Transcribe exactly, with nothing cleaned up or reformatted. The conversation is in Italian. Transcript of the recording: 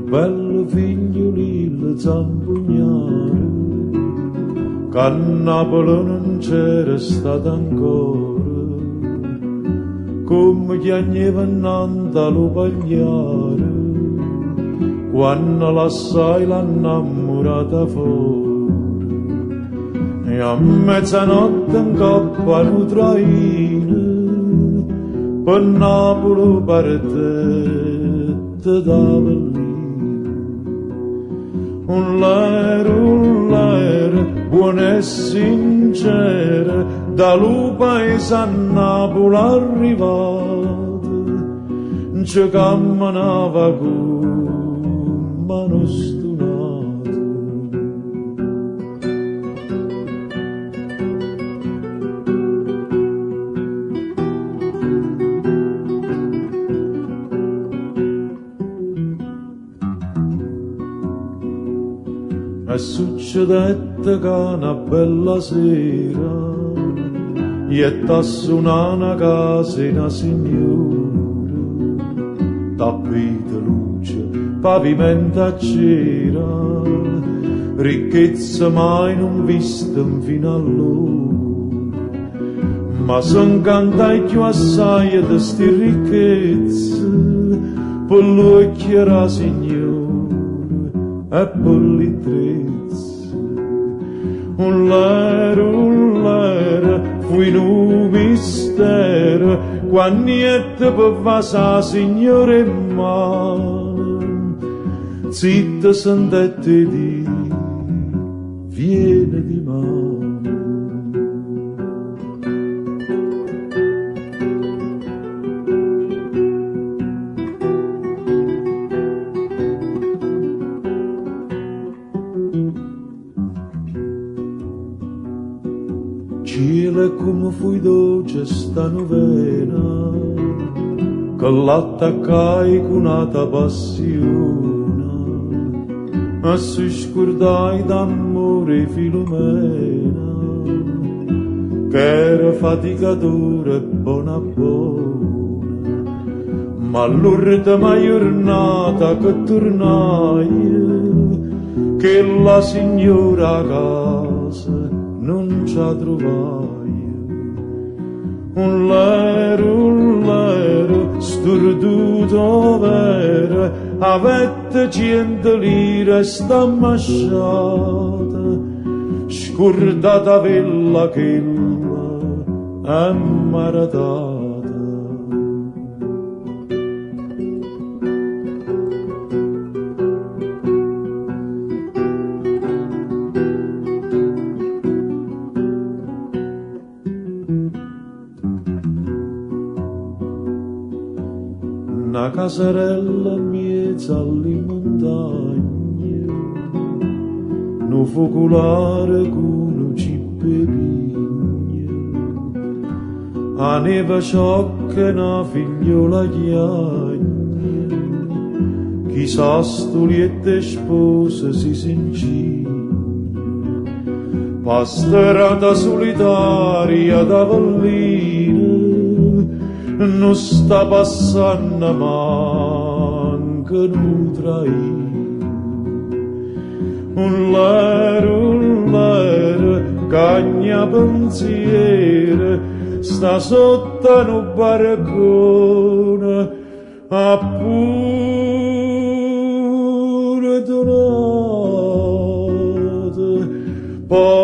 bello figliolino zampugnare, che a Napoli non c'era stato ancora, come chiagneva innanzi lo pagliare, quando l'assai l'ha innamorata fuori, e a mezzanotte in coppa lo traina, per Napoli partette d'Avellino. Un lero, un lero, buona e sincera, da lo paese a Napoli arrivata, ci camminava con mano stunata. E succedette che una bella sera gli t'assunò una casa in una signora, tappi di luce, pavimento a cera, ricchezza mai non vista fino allora, ma s'incantai più assai di sti ricchezze, per lui che era signora e per li trezzi. Un lero, un lero, fu in un mistero, quando niente per sa signore in mano, zitta sentette di, viene di mano. Cielo come fui dolce sta novena, che l'attaccai con un'altra passione, e si scordai d'amore Filomena, che era faticatore e buona buona, ma l'ultima giornata che tornai, che la signora a casa non ci trovai. Un lero, un lero, sturduto vero, avette cento lire e sta masciata, scordata vella che è maratata. Una casarella in mezzo alle montagne, un focolare con un cipperini, a neve sciocca una figliola chiagna, chissà stuliette spose si sincigna, pastorata solitaria d'Avellino, non sta passando manca un traino. Un lero, un lero, cagna pensiero, sta sotto un barcone, a pure donate,